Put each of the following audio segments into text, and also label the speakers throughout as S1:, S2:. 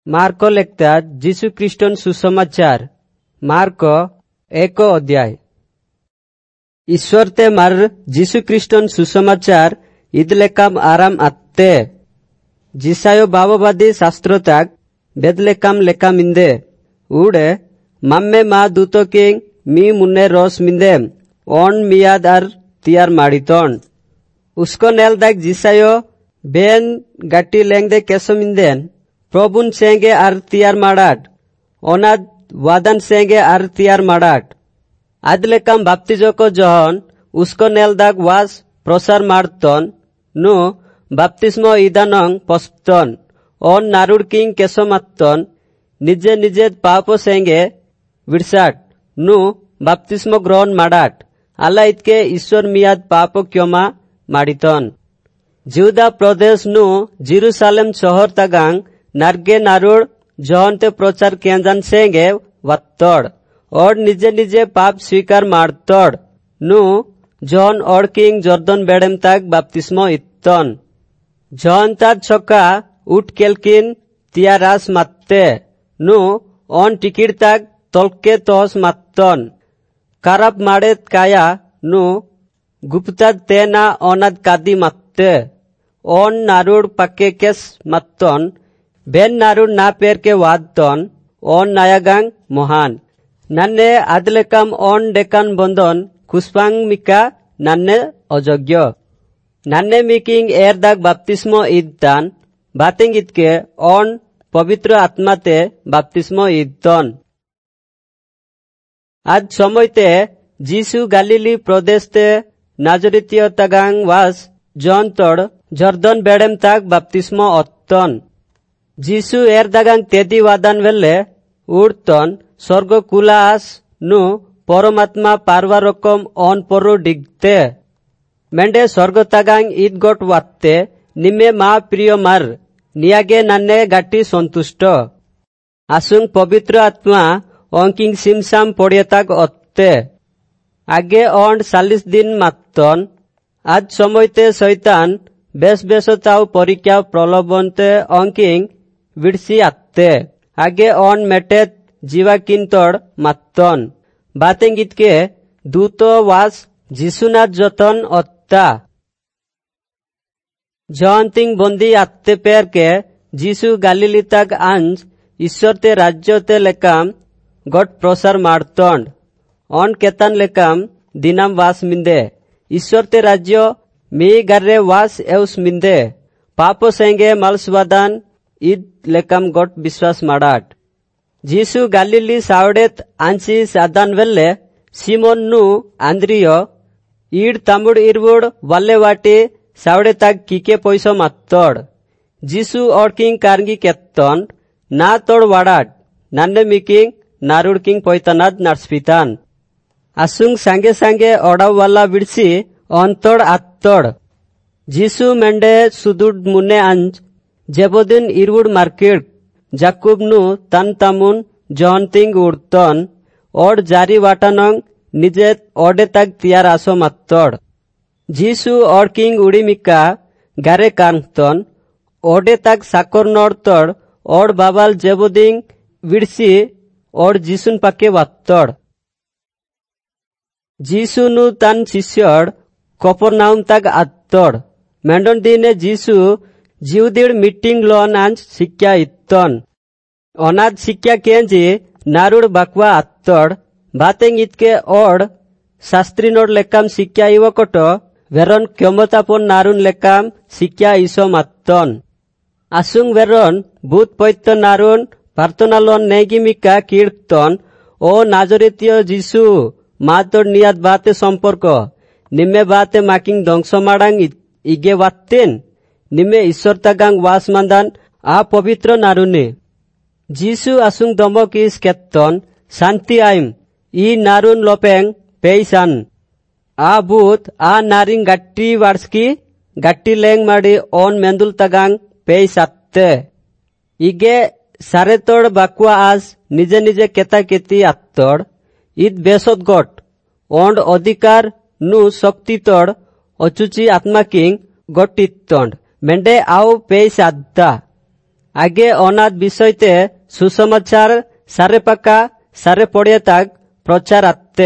S1: Marco लेखतात जीशु ख्रिस्टन सुसमाचार मार्को 1 अध्याय। ईश्वर ते मार जीशु ख्रिस्टन सुसमाचार इदलेकाम आराम आत्ते जिसायो भाववादी शास्त्रोताक बेदलेकाम लेकाम इंदे उड़े मम्मे मा दूतो किंग मी मुन्ने रोस मिंदे ओन मियाद आर तियार माड़ितोन उसको नेल दाक जिसायो बेन गट्टी लेंगदे केसो मिंदेन प्रभुन सेंगे आर तियार माड़ाट ओनाद वादन सेंगे आर तियार माड़ाट आदलेकाम बाप्तिजो को जहन उसको नेल दाक वास प्रसार मारतोन नु बाप्तिस्मो इदानंग पस्पतोन ओन नारुड़ किंग केसो मात्तोन निजे निजे पापो सेंगे विड़साट नु बाप्तिस्मो ग्रहण माड़ाट अल्ला इतके ईश्वर मियाद पापो क्योमा माड़ितोन जिहुदा प्रदेश नु जेरूशलेम शहर तगांग नार्गे नारुड़ जहन ते प्रचार केंजान सेंगे वत्तोड़ और निजे निजे पाप स्वीकार मारतोड़ नु जहन और किंग जर्दन बेड़ेम तक बाप्तिस्मो इत्तोन जहन तार छोका उठ केलकिन तियारास मात्ते नु ओन टिकिट तक तोलके तोस मात्तोन कारप माड़ेत काया नु गुप्तद तेना ओनद कादी मात्ते ओन नारुड़ पक्के केस मात्तोन बेन नारुड़ ना पेर के वादतोन ओन नायागांग मोहान नन्ने आदलेकाम ओन डेकान बंदन खुशपांग मिका नन्ने अजोग्य नन्ने मिकिंग एर दाग बाप्तिस्मो इद्दान बातेंग इतके ओन पवित्र आत्माते बाप्तिस्मो इद्दोन आज समयते जीसु गालिली प्रदेशते नाजरितियो तगांग वास जॉन तोड़ जर्दन बेड़ेम तक बाप्तिस्मो अत्तोन जीसु एर दागांग तेदी वादान वेले उड़तोन स्वर्ग कुलास नु परमात्मा पारवा रकम ओन परो डिगते मेंडे स्वर्ग तगांग ईद गोट वात्ते निमे मा प्रिय मार नियागे नन्ने गाटी संतुष्ट आसुंग पवित्र आत्मा ओंकिंग सिमसाम पड़िए तक अत्ते आगे ओंड 40 दिन मात्तोन आज समयते शैतान बेस बेसताव परीक्षा प्रलोभनते ओंकिंग विड़सी आत्ते आगे ओन मेटेत जीवा किंतोड़ मात्तोन बातेंग इतके दूतो वास जिसुनाथ जतन अत्ता जॉन्तिंग बंदी आत्ते पेर के जीसु गालिली तक आंज ईश्वर ते राज्य ते लेकाम गोट प्रसार मारतोंड ओन केतन लेकाम दिनाम वास मिंदे ईश्वर ते राज्य मी गर्रे वास एवस मिंदे पापो सेंगे मलसवादान ईद लेकाम गोट विश्वास माड़ाट जीसु गालिली सावडेत आंची सादान वेल्ले सिमोन नु आंद्रियो ईड तमुड़ इरवुड़ वाले वाटी सावडे तक कीके पैसो मात्तोड़ जीसु और किंग कारंगी केत्तोन ना तोड़ वाड़ाट नन्ने मिकिंग नारुड़ किंग पोइतनाद नर्सपितान आसुंग सांगे सांगे ओडाव वाला विड़सी अंतोड़ आत्तोड़ जीसु मेंडे सुदुड़ मुने अंज जेबोदिन इरवुड़ मार्केट जाकुब नु तन तमुन जॉन्तिंग उड़तोन और जारी वाटानोंग निजे ओडे तक तियार आसो मात्तोड़ जीसु और किंग उड़ी मिका गारे कांगतोन ओडे तक साकोर नोड़तोड़ और बाबाल जेबोदिंग विड़सी और जीसुन पक्के वात्तोड़ जीसु नु तन शिष्योड़ कफरनाउम तक आत्तोड़ मेंडोन दिने जीसु जिउदिड़ मीटिंग लोन आंज शिक्षा इत्तोन ओनाद शिक्षा केंजी नारुड़ बकवा आत्तोड़ बातेंग इतके ओड़ शास्त्री नोड़ लेकाम शिक्षा इवकोटो वेरोन क्योमतापोन नारुन लेकाम शिक्षा इसो मात्तोन आसुंग वेरोन भूत पैत्तो नारुन प्रार्थना लोन नेगी मिका कीर्तन ओ नाजरितियो जीसु मातोड़ नियाद बाते संपर्क निम्मे बाते माकिंग दंगसो माड़ांग इगे वात्तेन निम्मे ईश्वर तगांग वास मंदान आ पवित्र नारुने जीसु आसुंग दमो किस केत्तोन शांति आइम ई नारुन लोपेंग पेइसान आ भूत आ नारिंग गट्टी वार्सकी गट्टी लेंग माड़ी ओन मेंदुल तगांग पेइसात्ते इगे सारे तोड़ बाकुआ आज निजे निजे केता केती आत्तोड़ ईद बेसोद गोट ओंड अधिकार नु शक्ति तोड़ अचुची आत्मा किंग गोटित्तोंड मेंडे आओ पेइसाद्दा আগে অনাথ বিষয়তে সুসমাচার সারে পাকা সারে পড়িয়ে তাক প্রচার আত্মে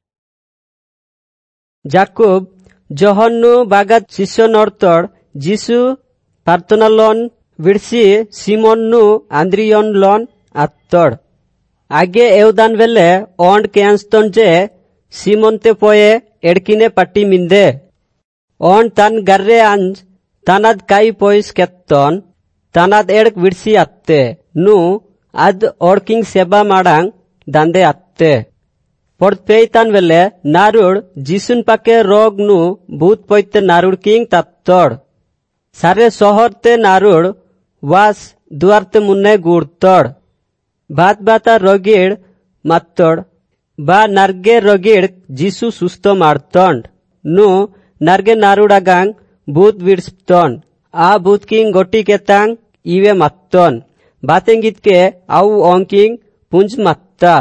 S1: জাকুব জহন্নু বাগাত শিষ্য নর্তর যিশু প্রার্থনা লন বিড়সি সিমন্নু আন্দ্রিয়ন লন আত্তর আগে এউদান বেলে অন্ড কেয়ানস্তন যে সিমন্তে পয়ে এড়কিনে পাটি মিন্দে অন তান গার্রে আঞ্জ তানাদ কাই পয়স কেত্তন তানাদ এড়ক বিড়সি আত্তে নু আদ অড়কিং সেবা মাড়াং দান্দে আত্তে পড়পেই তান বেলে নারুড় যিশুন পাকে রোগ নু ভূত পৈতে নারুড় কিং তাত্তর সারে শহরতে নারুড় ওয়াস দুয়ারতে মুন্নে গুড়তড় ভাত বাতা রগিড় মাত্তড় বা নার্গে রগিড় যিশু সুস্থ মারতন্ড নু নার্গে নারুড়াগাং ভূত বিড়স্তন আ ভূত কিং গটি কেতাং ইবে মাত্তন বাতেঙ্গিতকে আউ অঙ্কিং পুঞ্জ মাত্তা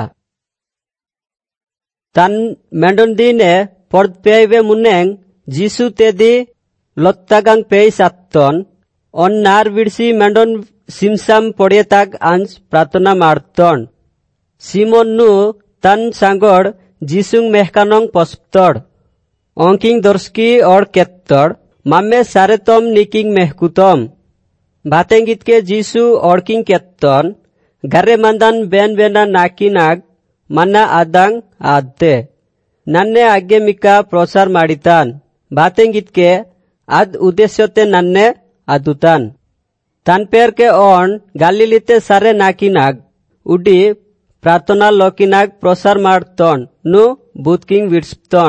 S1: তান মেন্ডন দিনে পড় পেইবে মুন্নেং যিশু তেদি লত্তাগাং পেই সাত্তন অন নার বিড়সি মেন্ডন সিমসাম পড়িয়ে তাক আঞ্জ প্রার্থনা মারতন সিমন নু তান সাঙ্গড় যিশুং মেহকানং পস্পতড় অঙ্কিং দর্শকি অড় কেত্তড় মাম্মে সারেতম নিকিং মেহকুতম বাতেঙ্গিতকে যিশু অড়কিং কেত্তন ঘরে মান্দান বেন বেনা নাকি নাগ মান্না আদাং আদতে নান্নে আগে মিকা প্রসার মাড়িতান বাতেঙ্গিতকে আদ উদ্দেশ্যতে নান্নে আদুতান তান পেরকে অন গালিলিতে সারে নাকি নাগ উডি প্রার্থনা লকি নাগ প্রসার মারতন নু বুতকিং বিড়স্তন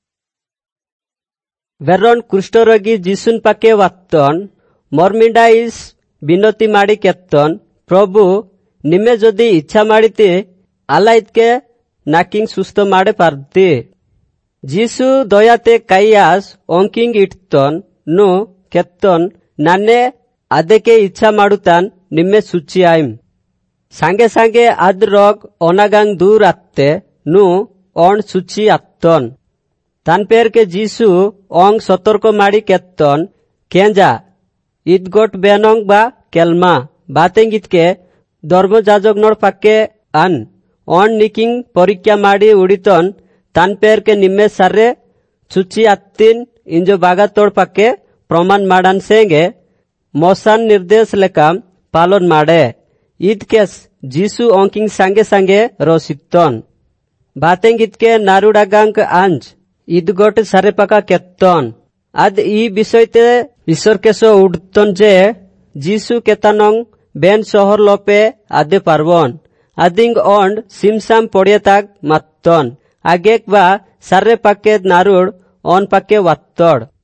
S1: বেরন কুষ্ঠরোগী যিশুন পাকে ওয়াত্তন মর্মিন্ডাইস বিনতি মাড়ি কেত্তন প্রভু নিমে যদি ইচ্ছা মাড়িতে আলাইতকে নাকিং সুস্থ মাড়ে পারতে যিশু দয়াতে কাইয়াস অঙ্কিং ইটতন নু কেত্তন নানে আদেকে ইচ্ছা মাড়ুতান নিমে সুচি আইম সাঙ্গে সাঙ্গে আদ রগ অনাগাং দূর আত্তে নু অন সুচি আত্তন তান পেরকে যিশু অং সতর্ক মাড়ি কেত্তন কেঞ্জা ইদগট বেনং বা কেলমা বাতেঙ্গিতকে ধর্মযাজক নড় পাকে আন অন নিকিং পরীক্ষা মাড়ি উড়িতন তান পেরকে নিম্মে সারে সুচি আত্তিন ইঞ্জো বাগাতোড় পাকে প্রমাণ মাড়ান সেঙ্গে মশান নির্দেশ লেকাম পালন মাড়ে ঈদ কেস যিশু অঙ্কিং সাঙ্গে সাঙ্গে রসিতন বাতেঙ্গিতকে নারুডাগাঙ্ক আঞ্জ ঈদগট সারে পাকা কেত্তন আদ ই বিষয়তে ঈশ্বর কেশ উঠতন যে যিশু কেতানং বেন শহর লোপে আদে পারবন আদিং অন্ড সিমসাম পড়িয়ে তাক মাত্তন আগেক বা সারে পাকে নারুড় অন পাকে ওয়াত্তড়